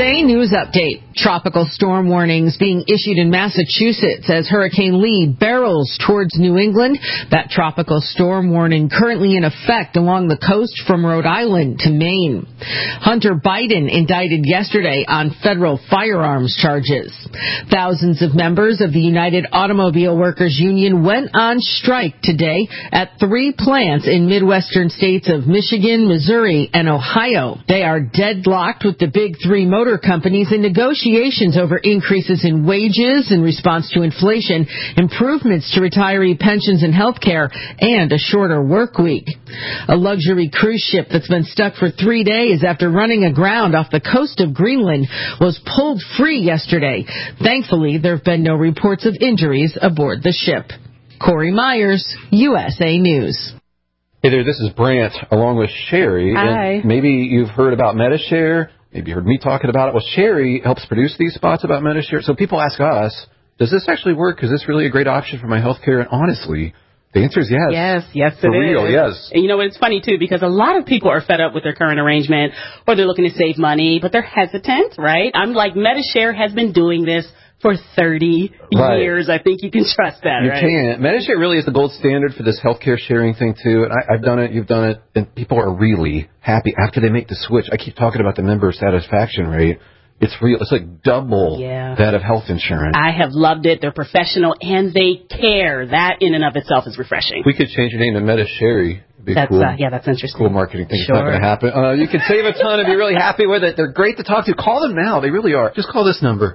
USA News Update. Tropical storm warnings being issued in Massachusetts as Hurricane Lee barrels towards New England. That tropical storm warning currently in effect along the coast from Rhode Island to Maine. Hunter Biden indicted yesterday on federal firearms charges. Thousands of members of the United Automobile Workers Union went on strike today at 3 plants in Midwestern states of Michigan, Missouri, and Ohio. They are deadlocked with the big 3 motor companies in negotiations over increases in wages in response to inflation, improvements to retiree pensions and health care, and a shorter work week. A luxury cruise ship that's been stuck for 3 days after running aground off the coast of Greenland was pulled free yesterday. Thankfully, there have been no reports of injuries aboard the ship. Corey Myers, USA News. Hey there, this is Brant along with Sherry. Hi. And maybe you've heard about Medi-Share. Maybe you heard me talking about it. Well, Sherry helps produce these spots about Medi-Share. So people ask us, does this actually work? Is this really a great option for my health care? And honestly, the answer is yes. Yes, for it real, is. yes. And you know what? It's funny, too, because a lot of people are fed up with their current arrangement or they're looking to save money, but they're hesitant, right? I'm like, Medi-Share has been doing this for 30 years. I think you can trust that, right? You can. Medi-Share really is the gold standard for this healthcare sharing thing, too. And I've done it, you've done it, and people are really happy after they make the switch. I keep talking about the member satisfaction rate. It's real. It's like double that of health insurance. I have loved it. They're professional, and they care. That in and of itself is refreshing. We could change your name to Medi-Share. That's cool. That's interesting. Cool marketing thing. Sure. It's not going to happen. You can save a ton if you're really happy with it. They're great to talk to. Call them now. They really are. Just call this number,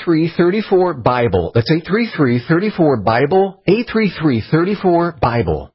833-34-BIBLE. That's 833-34-BIBLE, 833-34-BIBLE.